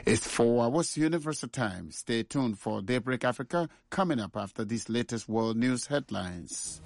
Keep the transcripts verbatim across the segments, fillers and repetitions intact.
It's four hours Universal Time. Stay tuned for Daybreak Africa coming up after these latest world news headlines.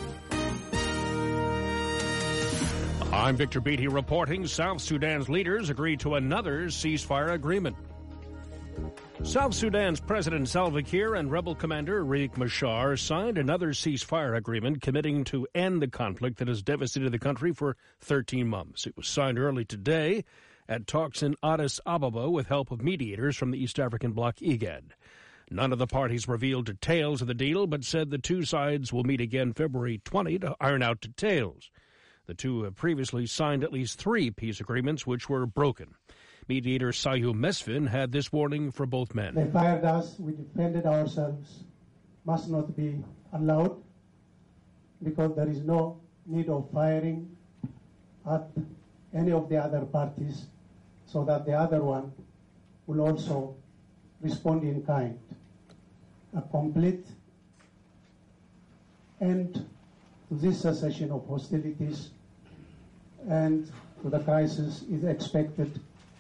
I'm Victor Beatty reporting South Sudan's leaders agreed to another ceasefire agreement. South Sudan's President Salva Kiir and rebel commander Riek Machar signed another ceasefire agreement committing to end the conflict that has devastated the country for thirteen months. It was signed early today at talks in Addis Ababa with help of mediators from the East African bloc IGAD. None of the parties revealed details of the deal, but said the two sides will meet again February twentieth to iron out details. The two have previously signed at least three peace agreements which were broken. Mediator Sayu Mesfin had this warning for both men. They fired us, we defended ourselves, must not be allowed, because there is no need of firing at any of the other parties, so that the other one will also respond in kind. A complete end to this cessation of hostilities and to the crisis is expected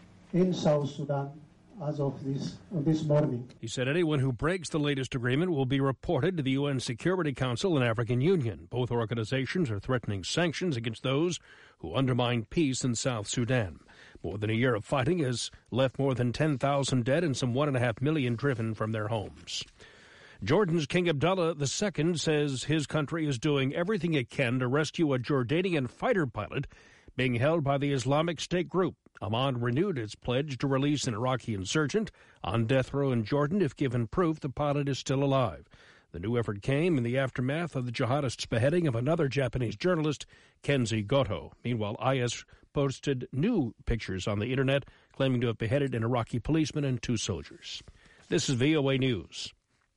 in South Sudan as of this, this morning. He said anyone who breaks the latest agreement will be reported to the U N Security Council and African Union. Both organizations are threatening sanctions against those who undermine peace in South Sudan. More than a year of fighting has left more than ten thousand dead and some one point five million driven from their homes. Jordan's King Abdullah the Second says his country is doing everything it can to rescue a Jordanian fighter pilot being held by the Islamic State group. Amman renewed its pledge to release an Iraqi insurgent on death row in Jordan if given proof the pilot is still alive. The new effort came in the aftermath of the jihadists' beheading of another Japanese journalist, Kenzi Goto. Meanwhile, I S posted new pictures on the Internet claiming to have beheaded an Iraqi policeman and two soldiers. This is V O A News.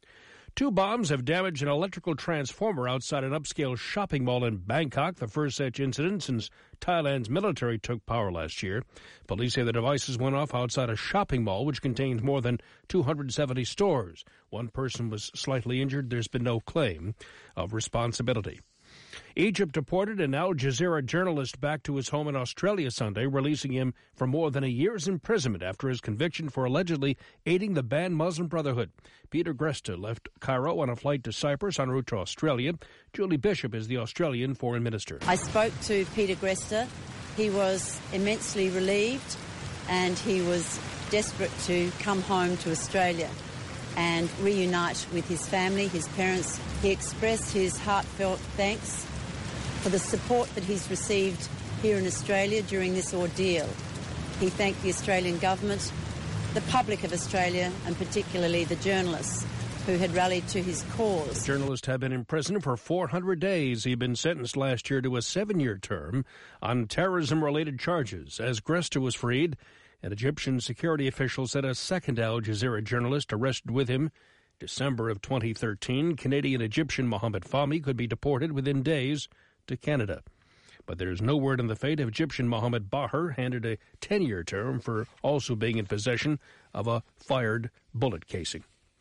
Two bombs have damaged an electrical transformer outside an upscale shopping mall in Bangkok, the first such incident since Thailand's military took power last year. Police say the devices went off outside a shopping mall, which contains more than two hundred seventy stores. One person was slightly injured. There's been no claim of responsibility. Egypt deported an Al Jazeera journalist back to his home in Australia Sunday, releasing him for more than a year's imprisonment after his conviction for allegedly aiding the banned Muslim Brotherhood. Peter Gresta left Cairo on a flight to Cyprus en route to Australia. Julie Bishop is the Australian foreign minister. I spoke to Peter Gresta. He was immensely relieved and he was desperate to come home to Australia and reunite with his family, his parents. He expressed his heartfelt thanks for the support that he's received here in Australia during this ordeal. He thanked the Australian government, the public of Australia, and particularly the journalists who had rallied to his cause. The journalist had been in prison for four hundred days. He'd been sentenced last year to a seven-year term on terrorism-related charges. As Gresta was freed, an Egyptian security official said a second Al Jazeera journalist arrested with him December of twenty thirteen, Canadian-Egyptian Mohamed Fahmy, could be deported within days to Canada. But there's no word on the fate of Egyptian Mohamed Bahar, handed a ten-year term for also being in possession of a fired bullet casing.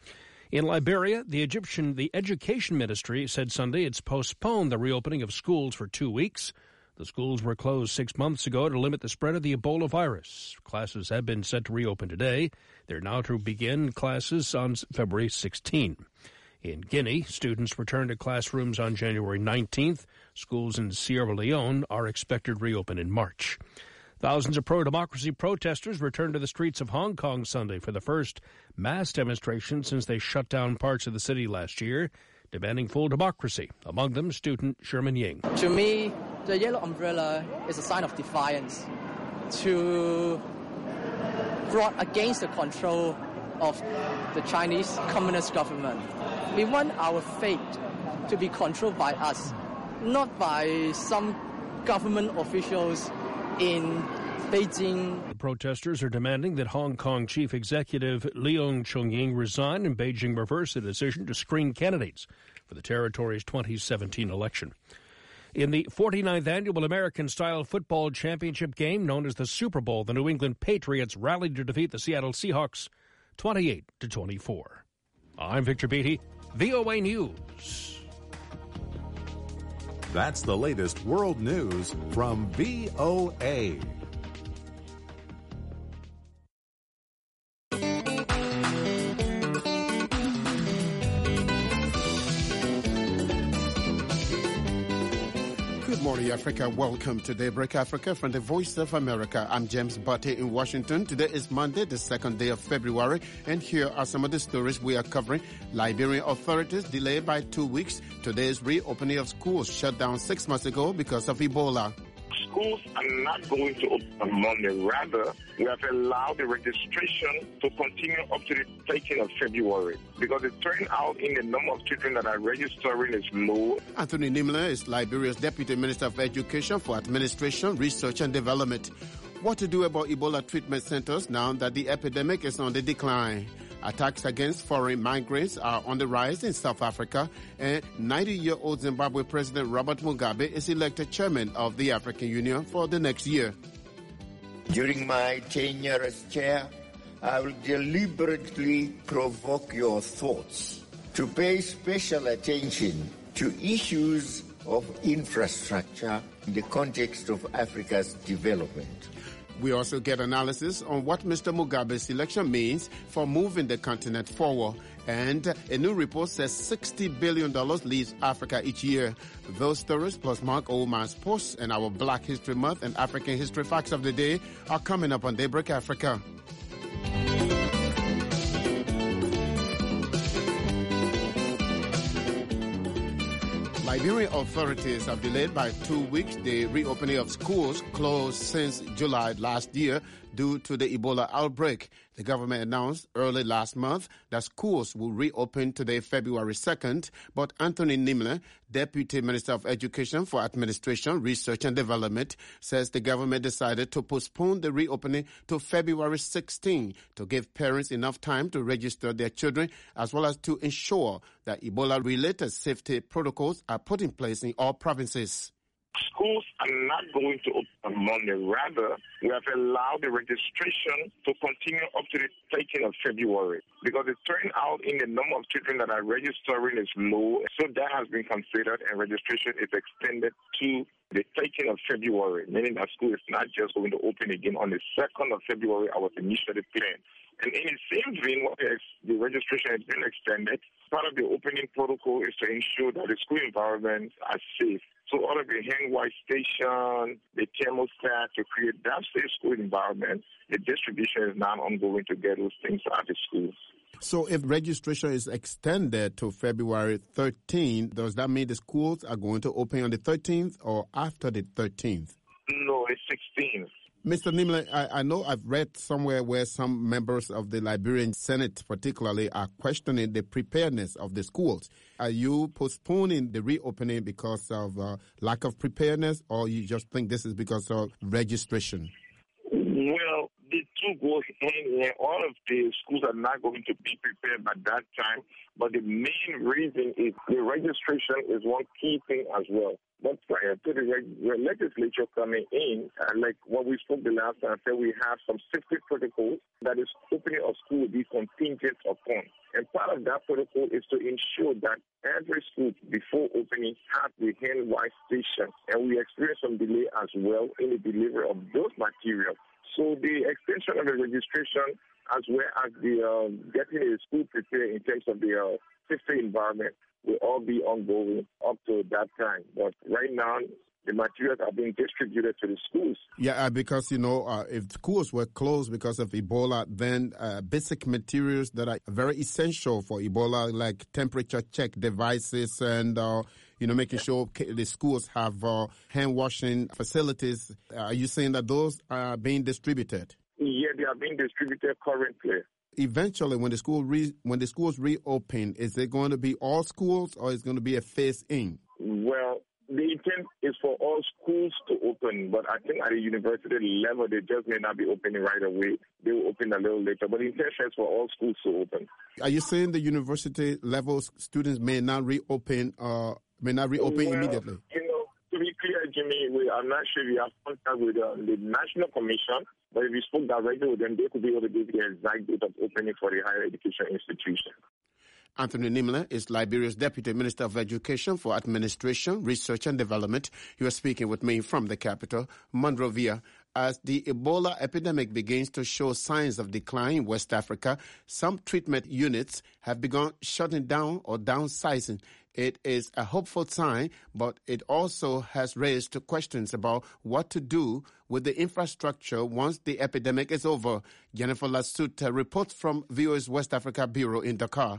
In Liberia, the Egyptian the Education Ministry said Sunday it's postponed the reopening of schools for two weeks. The schools were closed six months ago to limit the spread of the Ebola virus. Classes have been set to reopen today. They're now to begin classes on February sixteenth. In Guinea, students return to classrooms on January nineteenth. Schools in Sierra Leone are expected to reopen in March. Thousands of pro-democracy protesters returned to the streets of Hong Kong Sunday for the first mass demonstration since they shut down parts of the city last year, demanding full democracy. Among them, student Sherman Ying. To me, the yellow umbrella is a sign of defiance to brought against the control of the Chinese Communist government. We want our fate to be controlled by us, not by some government officials in Beijing. The protesters are demanding that Hong Kong Chief Executive Leung Chun-ying resign and Beijing reverse the decision to screen candidates for the territory's twenty seventeen election. In the forty-ninth annual American-style football championship game known as the Super Bowl, the New England Patriots rallied to defeat the Seattle Seahawks twenty-eight to twenty-four. I'm Victor Beatty, V O A News. That's the latest world news from V O A. morning, Africa. Welcome to Daybreak Africa from the Voice of America. I'm James Butte in Washington. Today is Monday, the second day of February, and here are some of the stories we are covering. Liberian authorities delayed by two weeks today's reopening of schools shut down six months ago because of Ebola. Schools are not going to open on Monday. Rather, we have allowed the registration to continue up to the thirteenth of February because it turned out in the number of children that are registering is low. Anthony Nimler is Liberia's Deputy Minister of Education for Administration, Research and Development. What to do about Ebola treatment centers now that the epidemic is on the decline? Attacks against foreign migrants are on the rise in South Africa, and ninety-year-old Zimbabwe President Robert Mugabe is elected chairman of the African Union for the next year. During my tenure as chair, I will deliberately provoke your thoughts to pay special attention to issues of infrastructure in the context of Africa's development. We also get analysis on what Mister Mugabe's election means for moving the continent forward. And a new report says sixty billion dollars leaves Africa each year. Those stories plus Mark Oldman's posts and our Black History Month and African History Facts of the Day are coming up on Daybreak Africa. Liberian authorities have delayed by two weeks the reopening of schools closed since July last year due to the Ebola outbreak. The government announced early last month that schools will reopen today, February second, but Anthony Nimler, Deputy Minister of Education for Administration, Research and Development, says the government decided to postpone the reopening to February sixteenth to give parents enough time to register their children as well as to ensure that Ebola-related safety protocols are put in place in all provinces. Schools are not going to open on Monday. Rather, we have allowed the registration to continue up to the thirteenth of February because it turned out in the number of children that are registering is low. So that has been considered and registration is extended to the thirteenth of February, meaning that school is not just going to open again on the second of February, I was initially planned. And in the same vein, the registration has been extended. Part of the opening protocol is to ensure that the school environments are safe. So all of the hand wash station, the thermostat to create that safe school environment, the distribution is now ongoing to get those things out of schools. So if registration is extended to February thirteenth, does that mean the schools are going to open on the thirteenth or after the thirteenth? No, it's sixteenth. Mister Nimler, I, I know I've read somewhere where some members of the Liberian Senate particularly are questioning the preparedness of the schools. Are you postponing the reopening because of uh, lack of preparedness, or you just think this is because of registration? Well, the two go hand in hand. All of the schools are not going to be prepared by that time, but the main reason is the registration is one key thing as well. But prior to the reg- legislature coming in, uh, like what we spoke the last time, said we have some safety protocols that is opening of school will be contingent upon. And part of that protocol is to ensure that every school before opening has the hand wash station. And we experienced some delay as well in the delivery of those materials. So the extension of the registration as well as the uh, getting the school prepared in terms of the uh, safety environment will all be ongoing up to that time. But right now, the materials are being distributed to the schools. Yeah, uh, because, you know, uh, if schools were closed because of Ebola, then uh, basic materials that are very essential for Ebola, like temperature check devices and, uh, you know, making sure the schools have uh, hand-washing facilities. Are you saying that those are being distributed? Yeah, they are being distributed currently. Eventually, when the school re- when the schools reopen, is it going to be all schools or is it going to be a phase-in? Well, the intent is for all schools to open, but I think at the university level, they just may not be opening right away. They will open a little later, but the intention is for all schools to open. Are you saying the university level students may not reopen, uh, may not reopen well, immediately? You know, to be clear, Jimmy, we, I'm not sure we have contact with uh, the National Commission, but if we spoke directly with them, they could be able to give the exact date of opening for the higher education institution. Anthony Nimler is Liberia's Deputy Minister of Education for Administration, Research and Development. He was speaking with me from the capital, Monrovia. As the Ebola epidemic begins to show signs of decline in West Africa, some treatment units have begun shutting down or downsizing. It is a hopeful sign, but it also has raised questions about what to do with the infrastructure once the epidemic is over. Jennifer Lasuta reports from V O A's West Africa Bureau in Dakar.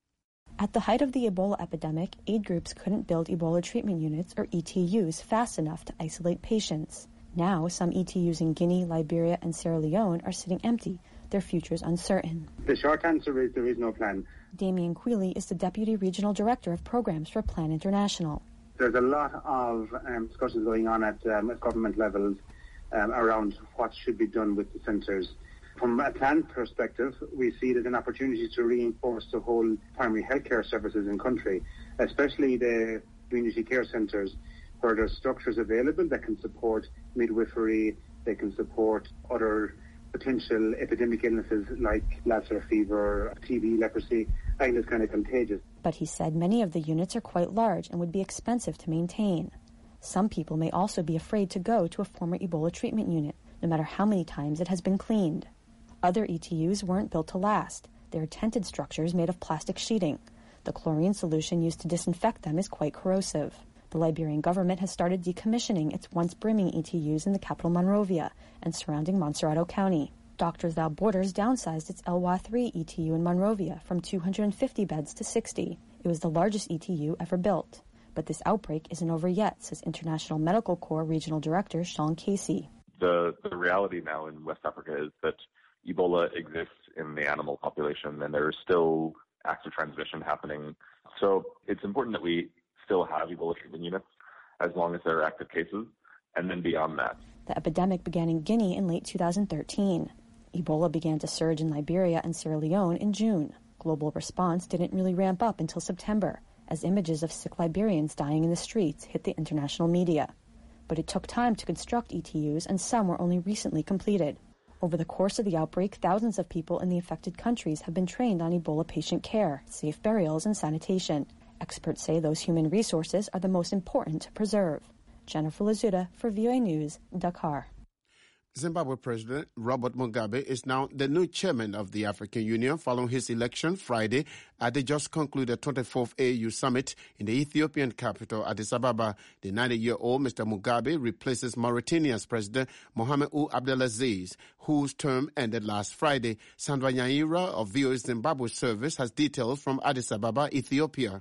At the height of the Ebola epidemic, aid groups couldn't build Ebola treatment units, or E T Us, fast enough to isolate patients. Now, some E T Us in Guinea, Liberia, and Sierra Leone are sitting empty, their futures uncertain. The short answer is there is no plan. Damien Quealy is the Deputy Regional Director of Programs for Plan International. There's a lot of um, discussions going on at um, government levels um, around what should be done with the centres. From a plan perspective, we see it as an opportunity to reinforce the whole primary healthcare services in country, especially the community care centres, where there's structures available that can support midwifery, they can support other potential epidemic illnesses like Lassa fever, T B, leprosy, and it's kind of contagious. But he said many of the units are quite large and would be expensive to maintain. Some people may also be afraid to go to a former Ebola treatment unit, no matter how many times it has been cleaned. Other E T Us weren't built to last. They are tented structures made of plastic sheeting. The chlorine solution used to disinfect them is quite corrosive. The Liberian government has started decommissioning its once brimming E T Us in the capital Monrovia and surrounding Montserrado County. Doctors Without Borders downsized its El Wa three E T U in Monrovia from two hundred fifty beds to sixty. It was the largest E T U ever built. But this outbreak isn't over yet, says International Medical Corps Regional Director Sean Casey. The, the reality now in West Africa is that Ebola exists in the animal population and there is still active transmission happening. So it's important that we still have Ebola treatment units as long as there are active cases, and then beyond that. The epidemic began in Guinea in late two thousand thirteen. Ebola began to surge in Liberia and Sierra Leone in June. Global response didn't really ramp up until September, as images of sick Liberians dying in the streets hit the international media. But it took time to construct E T Us, and some were only recently completed. Over the course of the outbreak, thousands of people in the affected countries have been trained on Ebola patient care, safe burials, and sanitation. Experts say those human resources are the most important to preserve. Jennifer Lazuta for V O A News, Dakar. Zimbabwe President Robert Mugabe is now the new chairman of the African Union following his election Friday at the just concluded twenty-fourth A U summit in the Ethiopian capital, Addis Ababa. The ninety-year-old Mister Mugabe replaces Mauritania's President Mohamed Ould Abdelaziz, whose term ended last Friday. Sandra Nyaira of V O A's Zimbabwe service has details from Addis Ababa, Ethiopia.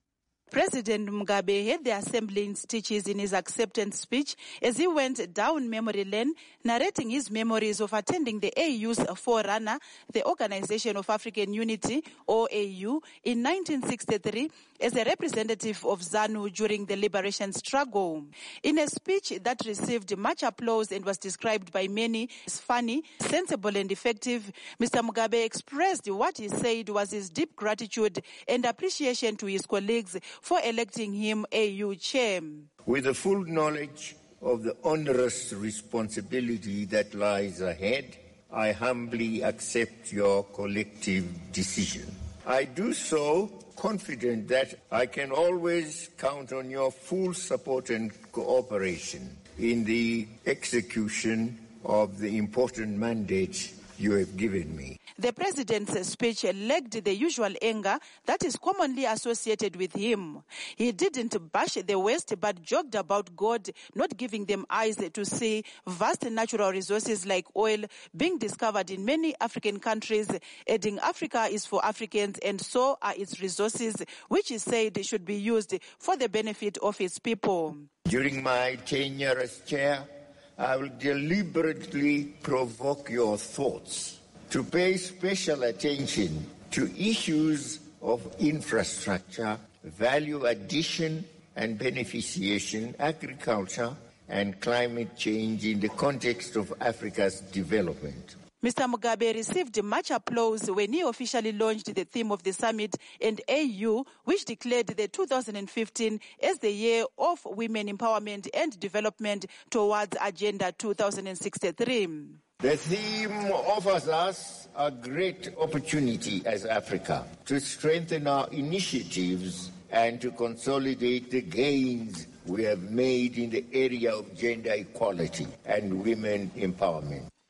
President Mugabe had the assembling stitches in his acceptance speech as he went down memory lane, narrating his memories of attending the A U's forerunner, the Organization of African Unity, O A U, in nineteen sixty-three as a representative of ZANU during the liberation struggle. In a speech that received much applause and was described by many as funny, sensible and effective, Mister Mugabe expressed what he said was his deep gratitude and appreciation to his colleagues for electing him A U chair. With the full knowledge of the onerous responsibility that lies ahead, I humbly accept your collective decision. I do so confident that I can always count on your full support and cooperation in the execution of the important mandate you have given me. The president's speech lacked the usual anger that is commonly associated with him. He didn't bash the West but joked about God not giving them eyes to see vast natural resources like oil being discovered in many African countries, adding Africa is for Africans and so are its resources, which he said should be used for the benefit of its people. During my tenure as chair, I will deliberately provoke your thoughts to pay special attention to issues of infrastructure, value addition and beneficiation, agriculture, and climate change in the context of Africa's development. Mister Mugabe received much applause when he officially launched the theme of the summit and A U, which declared the two thousand fifteen as the year of women empowerment and development towards Agenda two thousand sixty-three. The theme offers us a great opportunity as Africa to strengthen our initiatives and to consolidate the gains we have made in the area of gender equality and women empowerment.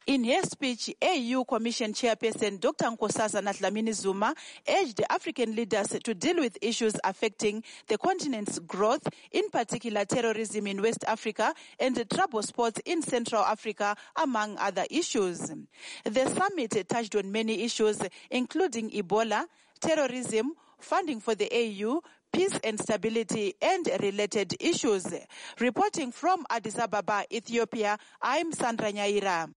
In her speech, A U Commission Chairperson Doctor Nkosazana Dlamini Zuma urged African leaders to deal with issues affecting the continent's growth, in particular terrorism in West Africa and trouble spots in Central Africa, among other issues. The summit touched on many issues, including Ebola, terrorism, funding for the A U, peace and stability, and related issues. Reporting from Addis Ababa, Ethiopia, I'm Sandra Nyaira.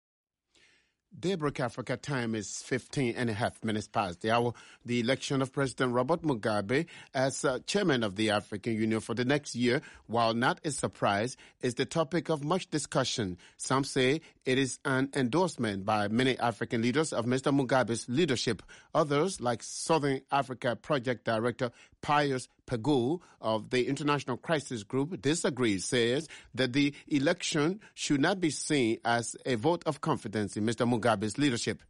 Daybreak Africa time is fifteen and a half minutes past the hour. The election of President Robert Mugabe as uh, chairman of the African Union for the next year, while not a surprise, is the topic of much discussion. Some say it is an endorsement by many African leaders of Mister Mugabe's leadership. Others, like Southern Africa Project Director Pius Pagou of the International Crisis Group, disagrees, says that the election should not be seen as a vote of confidence in Mister Mugabe's leadership.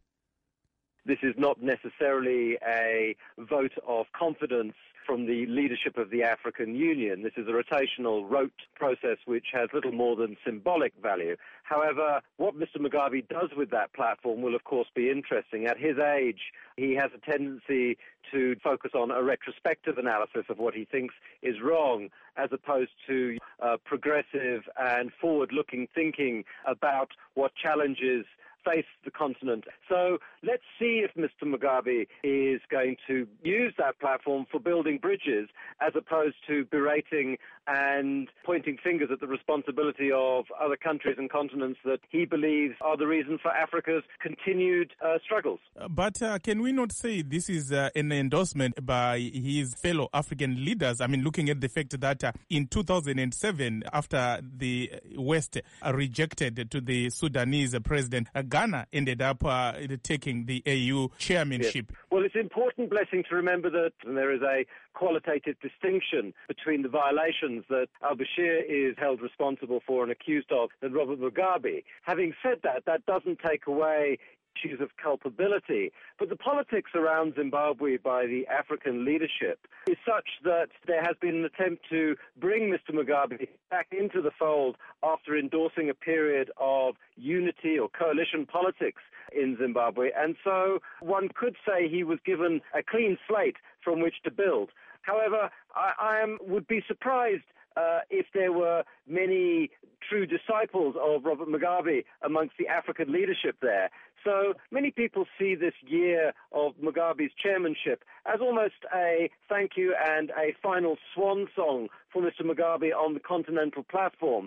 This is not necessarily a vote of confidence from the leadership of the African Union. This is a rotational rote process which has little more than symbolic value. However, what Mister Mugabe does with that platform will, of course, be interesting. At his age, he has a tendency to focus on a retrospective analysis of what he thinks is wrong, as opposed to uh, progressive and forward-looking thinking about what challenges face the continent. So let's see if Mister Mugabe is going to use that platform for building bridges as opposed to berating and pointing fingers at the responsibility of other countries and continents that he believes are the reason for Africa's continued uh, struggles. Uh, but uh, can we not say this is uh, an endorsement by his fellow African leaders? I mean, looking at the fact that uh, in two thousand seven, after the West uh, rejected to the Sudanese uh, president, uh, Ghana ended up uh, taking the A U chairmanship. Yes. Well, it's important, Blessing, to remember that there is a qualitative distinction between the violations that al-Bashir is held responsible for and accused of and Robert Mugabe. Having said that, that doesn't take away issues of culpability. But the politics around Zimbabwe by the African leadership is such that there has been an attempt to bring Mister Mugabe back into the fold after endorsing a period of unity or coalition politics in Zimbabwe. And so one could say he was given a clean slate from which to build. However, I, I am, would be surprised Uh, if there were many true disciples of Robert Mugabe amongst the African leadership there. So many people see this year of Mugabe's chairmanship as almost a thank you and a final swan song for Mister Mugabe on the continental platform.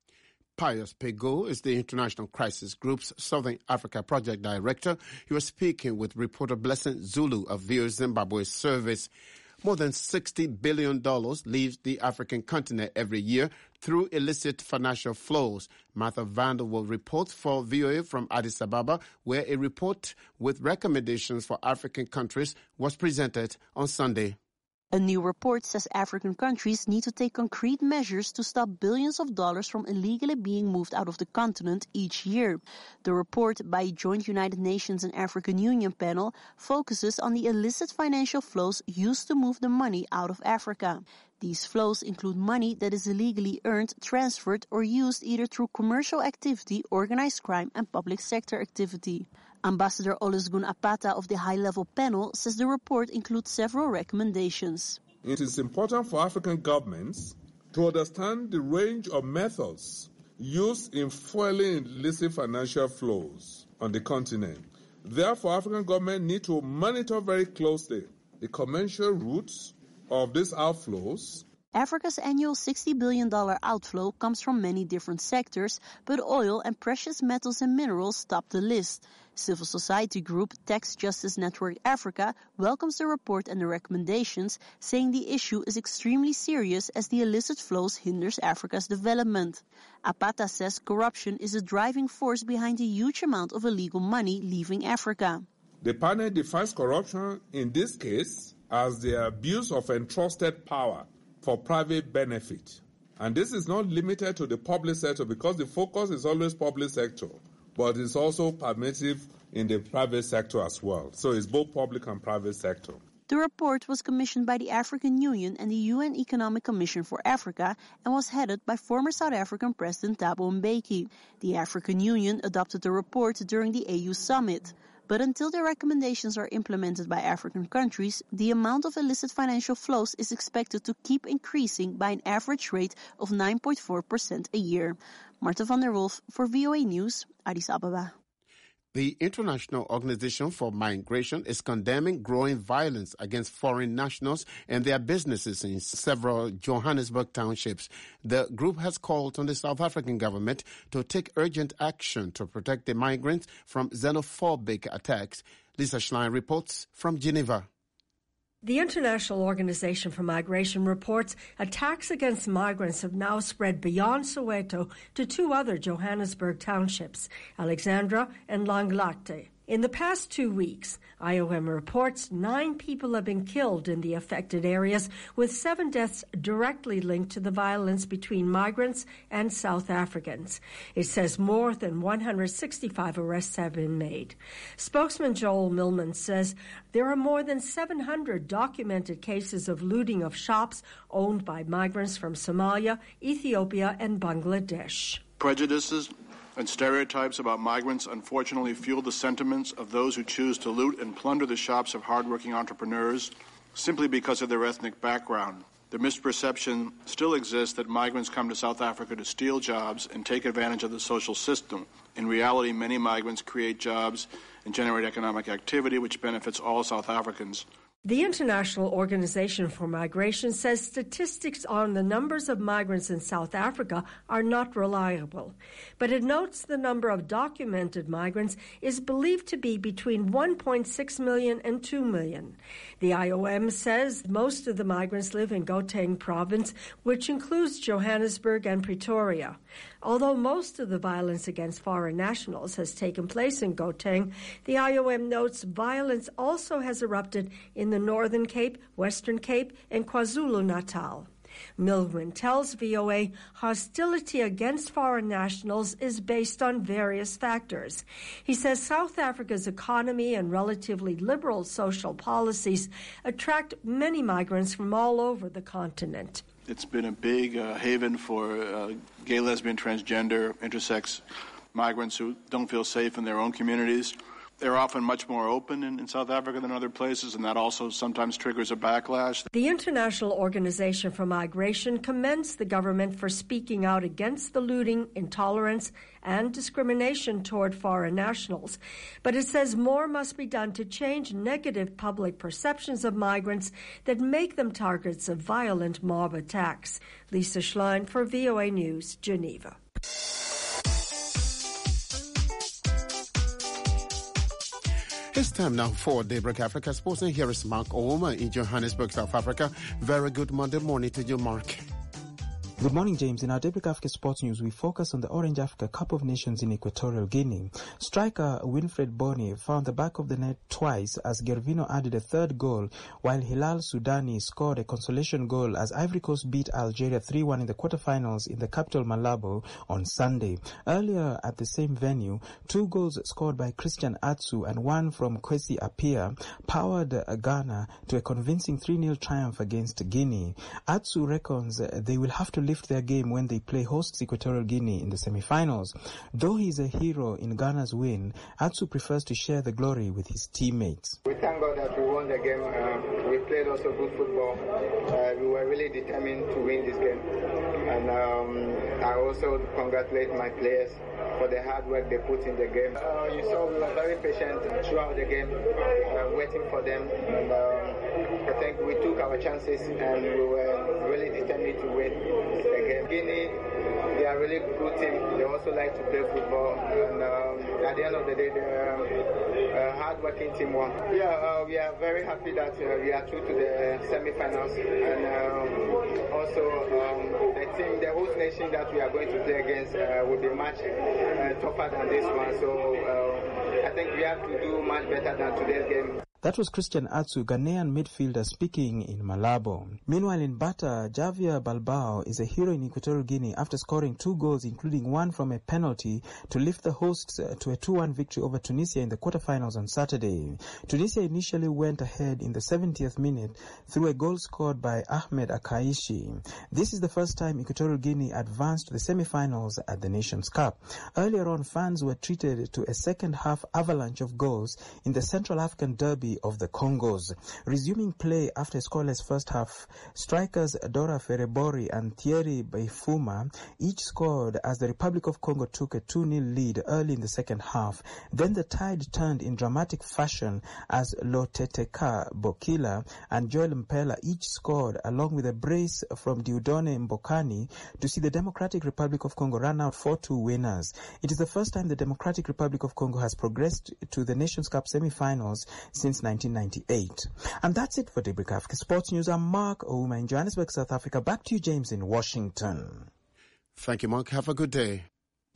Pius Pagou is the International Crisis Group's Southern Africa Project Director. He was speaking with reporter Blessing Zulu of V O A Zimbabwe Service. More than sixty billion dollars leaves the African continent every year through illicit financial flows. Martha Vandal will report for V O A from Addis Ababa, where a report with recommendations for African countries was presented on Sunday. A new report says African countries need to take concrete measures to stop billions of dollars from illegally being moved out of the continent each year. The report by a joint United Nations and African Union panel focuses on the illicit financial flows used to move the money out of Africa. These flows include money that is illegally earned, transferred, or used either through commercial activity, organized crime, and public sector activity. Ambassador Olusegun Apata of the high-level panel says the report includes several recommendations. It is important for African governments to understand the range of methods used in fueling illicit financial flows on the continent. Therefore, African governments need to monitor very closely the commercial routes of these outflows. Africa's annual sixty billion dollars outflow comes from many different sectors, but oil and precious metals and minerals top the list. Civil society group Tax Justice Network Africa welcomes the report and the recommendations, saying the issue is extremely serious as the illicit flows hinders Africa's development. Apata says corruption is a driving force behind the huge amount of illegal money leaving Africa. The panel defines corruption in this case as the abuse of entrusted power for private benefit. And this is not limited to the public sector because the focus is always public sector, but it's also permissive in the private sector as well. So it's both public and private sector. The report was commissioned by the African Union and the U N Economic Commission for Africa and was headed by former South African President Thabo Mbeki. The African Union adopted the report during the A U summit. But until the recommendations are implemented by African countries, the amount of illicit financial flows is expected to keep increasing by an average rate of nine point four percent a year. Marta van der Wolf for V O A News, Addis Ababa. The International Organization for Migration is condemning growing violence against foreign nationals and their businesses in several Johannesburg townships. The group has called on the South African government to take urgent action to protect the migrants from xenophobic attacks. Lisa Schlein reports from Geneva. The International Organization for Migration reports attacks against migrants have now spread beyond Soweto to two other Johannesburg townships, Alexandra and Langlaagte. In the past two weeks, I O M reports nine people have been killed in the affected areas, with seven deaths directly linked to the violence between migrants and South Africans. It says more than one hundred sixty-five arrests have been made. Spokesman Joel Millman says there are more than seven hundred documented cases of looting of shops owned by migrants from Somalia, Ethiopia, and Bangladesh. Prejudices and stereotypes about migrants unfortunately fuel the sentiments of those who choose to loot and plunder the shops of hardworking entrepreneurs simply because of their ethnic background. The misperception still exists that migrants come to South Africa to steal jobs and take advantage of the social system. In reality, many migrants create jobs and generate economic activity which benefits all South Africans. The International Organization for Migration says statistics on the numbers of migrants in South Africa are not reliable, but it notes the number of documented migrants is believed to be between one point six million and two million. The I O M says most of the migrants live in Gauteng province, which includes Johannesburg and Pretoria. Although most of the violence against foreign nationals has taken place in Gauteng, the I O M notes violence also has erupted in the Northern Cape, Western Cape, and KwaZulu-Natal. Millman tells V O A hostility against foreign nationals is based on various factors. He says South Africa's economy and relatively liberal social policies attract many migrants from all over the continent. It's been a big uh, haven for uh, gay, lesbian, transgender, intersex migrants who don't feel safe in their own communities. They're often much more open in, in South Africa than other places, and that also sometimes triggers a backlash. The International Organization for Migration commends the government for speaking out against the looting, intolerance, and discrimination toward foreign nationals. But it says more must be done to change negative public perceptions of migrants that make them targets of violent mob attacks. Lisa Schlein for V O A News, Geneva. It's time now for Daybreak Africa Sports, and here is Mark Ouma in Johannesburg, South Africa. Very good Monday morning to you, Mark. Good morning, James. In our Daybreak Africa Sports News, we focus on the Orange Africa Cup of Nations in Equatorial Guinea. Striker Winfred Bony found the back of the net twice as Gervinho added a third goal, while Hilal Sudani scored a consolation goal as Ivory Coast beat Algeria three one in the quarterfinals in the capital Malabo on Sunday. Earlier at the same venue, two goals scored by Christian Atsu and one from Kwesi Appiah powered Ghana to a convincing three nil triumph against Guinea. Atsu reckons they will have to lift their game when they play hosts Equatorial Guinea in the semi-finals. Though he is a hero in Ghana's win, Atsu prefers to share the glory with his teammates. We thank God that we won the game. Um, we played also good football. Uh, we were really determined to win this game. And um, I also congratulate my players for the hard work they put in the game. Uh, you saw we were very patient throughout the game, uh, waiting for them. And um, I think we took our chances and we were really determined to win the game. Guinea, they are a really good team. They also like to play football. And um, at the end of the day, they're a hard-working team won. Yeah, uh, we are very happy that uh, we are through to the semi-finals. And um, also um, the team, the host nation that we are going to play against uh, will be much uh, tougher than this one. So uh, I think we have to do much better than today's game. That was Christian Atsu, Ghanaian midfielder, speaking in Malabo. Meanwhile, in Bata, Javier Balbao is a hero in Equatorial Guinea after scoring two goals, including one from a penalty, to lift the hosts to a two one victory over Tunisia in the quarterfinals on Saturday. Tunisia initially went ahead in the seventieth minute through a goal scored by Ahmed Akaishi. This is the first time Equatorial Guinea advanced to the semi-finals at the Nations Cup. Earlier on, fans were treated to a second-half avalanche of goals in the Central African Derby of the Congos. Resuming play after a scoreless first half, strikers Dora Ferebori and Thierry Baifuma each scored as the Republic of Congo took a two nil lead early in the second half. Then the tide turned in dramatic fashion as Loteteka Bokila and Joel Mpela each scored, along with a brace from Diudone Mbokani, to see the Democratic Republic of Congo run out four two winners. It is the first time the Democratic Republic of Congo has progressed to the Nations Cup semi-finals since nineteen ninety-eight. And that's it for Daybreak Africa Sports News. I'm Mark Ouma in Johannesburg, South Africa. Back to you, James, in Washington. Thank you, Mark. Have a good day.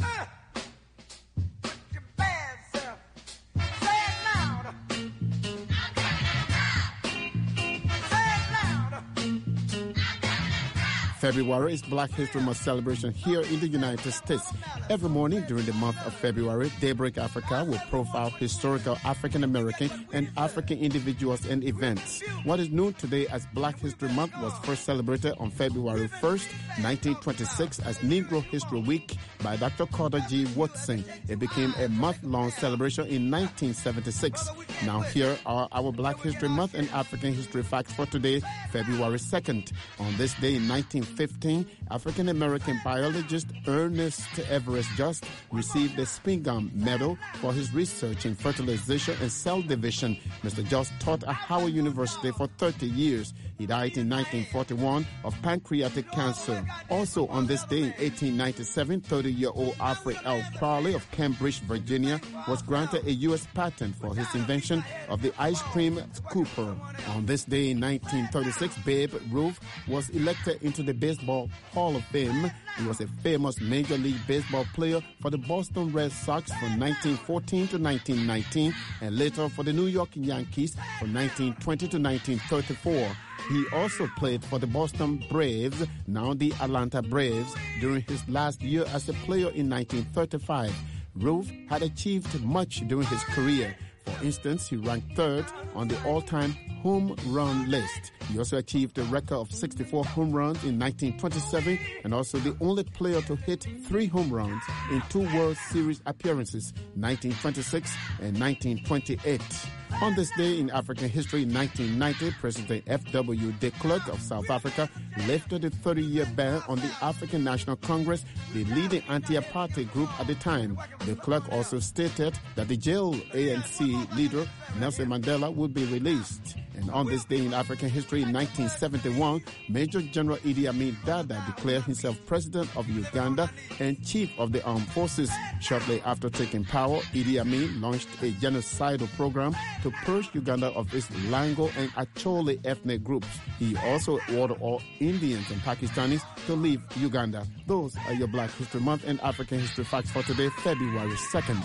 February is Black History Month celebration here in the United States. Every morning during the month of February, Daybreak Africa will profile historical African American and African individuals and events. What is known today as Black History Month was first celebrated on February first, nineteen twenty-six as Negro History Week by Doctor Carter G. Woodson. It became a month-long celebration in nineteen seventy-six. Now here are our Black History Month and African history facts for today, February second. On this day in nineteen fifteen, African-American biologist Ernest Everest Just received the Spingarn Medal for his research in fertilization and cell division. Mister Just taught at Howard University for thirty years. He died in nineteen forty-one of pancreatic cancer. Also on this day in eighteen ninety-seven, thirty-year-old Alfred L. Crowley of Cambridge, Virginia, was granted a U S patent for his invention of the ice cream scooper. On this day in nineteen thirty-six, Babe Ruth was elected into the Baseball Hall of Fame. He was a famous Major League Baseball player for the Boston Red Sox from nineteen fourteen to nineteen nineteen and later for the New York Yankees from nineteen twenty to nineteen thirty-four. He also played for the Boston Braves, now the Atlanta Braves, during his last year as a player in nineteen thirty-five. Ruth had achieved much during his career. For instance, he ranked third on the all-time home run list. He also achieved a record of sixty-four home runs in nineteen twenty-seven and also the only player to hit three home runs in two World Series appearances, nineteen twenty-six and nineteen twenty-eight. On this day in African history in nineteen ninety, President F W de Klerk of South Africa lifted a thirty-year ban on the African National Congress, the leading anti-apartheid group at the time. De Klerk also stated that the jailed A N C leader Nelson Mandela would be released. And on this day in African history in nineteen seventy-one, Major General Idi Amin Dada declared himself president of Uganda and chief of the armed forces. Shortly after taking power, Idi Amin launched a genocidal program to purge Uganda of its Lango and Acholi ethnic groups. He also ordered all Indians and Pakistanis to leave Uganda. Those are your Black History Month and African history facts for today, February second.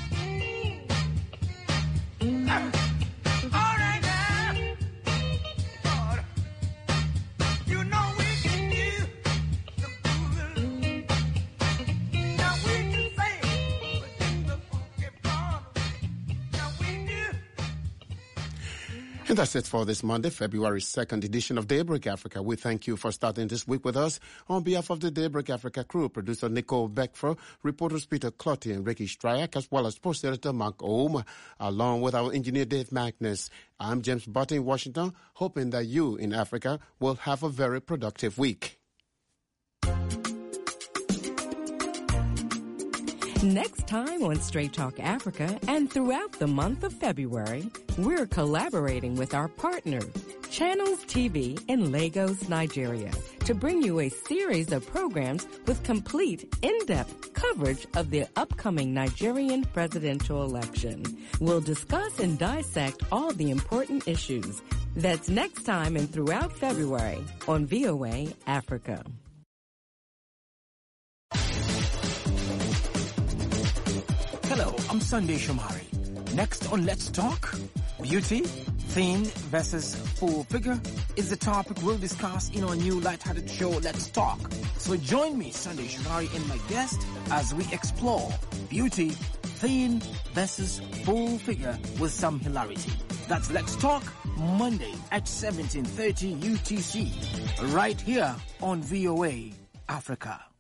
And that's it for this Monday, February second edition of Daybreak Africa. We thank you for starting this week with us. On behalf of the Daybreak Africa crew, producer Nicole Beckford, reporters Peter Clotty and Ricky Stryak, as well as sports editor Mark Ohm, along with our engineer Dave Magnus. I'm James Button in Washington, hoping that you in Africa will have a very productive week. Next time on Straight Talk Africa and throughout the month of February, we're collaborating with our partner, Channels T V in Lagos, Nigeria, to bring you a series of programs with complete, in-depth coverage of the upcoming Nigerian presidential election. We'll discuss and dissect all the important issues. That's next time and throughout February on V O A Africa. Hello, I'm Sunday Shomari. Next on Let's Talk, beauty, thin versus full figure is the topic we'll discuss in our new lighthearted show, Let's Talk. So join me, Sunday Shirari, and my guest as we explore beauty, thin versus full figure with some hilarity. That's Let's Talk, Monday at seventeen thirty U T C, right here on V O A Africa.